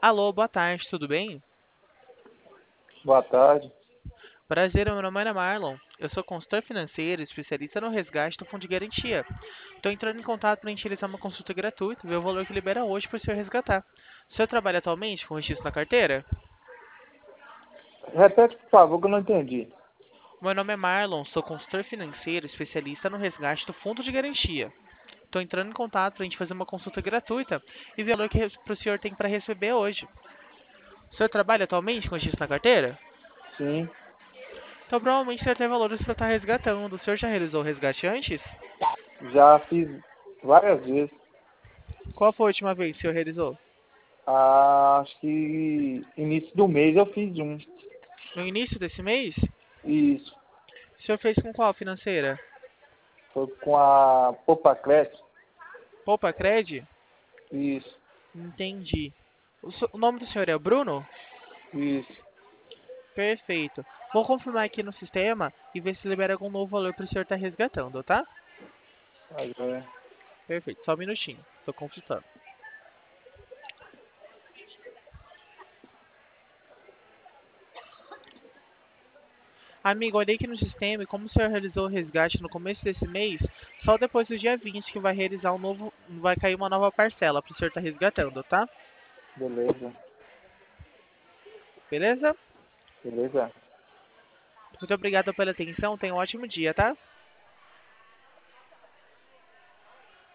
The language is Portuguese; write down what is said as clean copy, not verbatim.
Alô, boa tarde, tudo bem? Boa tarde. Prazer, meu nome é Marlon. Eu sou consultor financeiro, especialista no resgate do fundo de garantia. Estou entrando em contato para a gente realizar uma consulta gratuita e ver o valor que libera hoje para o senhor resgatar. O senhor trabalha atualmente com registro na carteira? Repete, por favor, que eu não entendi. Meu nome é Marlon, sou consultor financeiro, especialista no resgate do fundo de garantia. Estou entrando em contato para a gente fazer uma consulta gratuita e ver o valor que o senhor tem para receber hoje. O senhor trabalha atualmente com registro na carteira? Sim, Então provavelmente você vai ter valores para estar resgatando. O senhor já realizou o resgate antes? já fiz várias vezes. Qual foi a última vez que o senhor realizou? Acho que início do mês eu fiz um. No início desse mês? Isso. O senhor fez com qual financeira? Foi com a Popacret. Poupa Cred? Isso, Entendi. O nome do senhor é Bruno? isso. Perfeito. Vou confirmar aqui no sistema e ver se libera algum novo valor para o senhor estar resgatando, tá? Aí, é. Perfeito, só um minutinho. Estou consultando. Amigo, olhei aqui no sistema e como o senhor realizou o resgate no começo desse mês, só depois do dia 20 que vai realizar um novo, vai cair uma nova parcela para o senhor estar resgatando, tá? Beleza, Beleza? beleza. Muito obrigado pela atenção, tenha um ótimo dia, tá?